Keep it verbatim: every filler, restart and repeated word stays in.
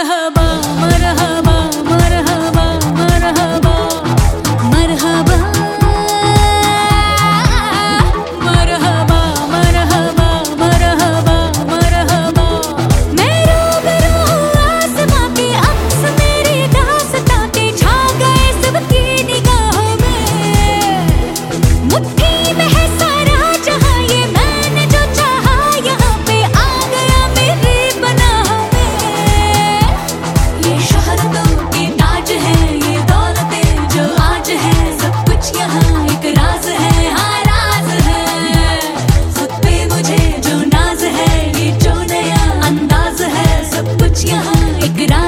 मरहबा मरहबा मरहबा मरहबा मरहबा मरहबा मरहबा मरहबा मरहबा। मैं रूबरू हूँ आसमां के अक्स मेरी दास्तां के छा गए सबकी निगाहों में। मुट्ठी में है सारा जहां ये मैंने जो चाहा यहाँ पे आ गया मेरे पनाह में। ये शोहरतों के ताज है ये दौलतें जो आज है सब कुछ यहाँ एक राज है हाँ राज है। खुद पे मुझे जो नाज है ये जो नया अंदाज है सब कुछ यहाँ एक राज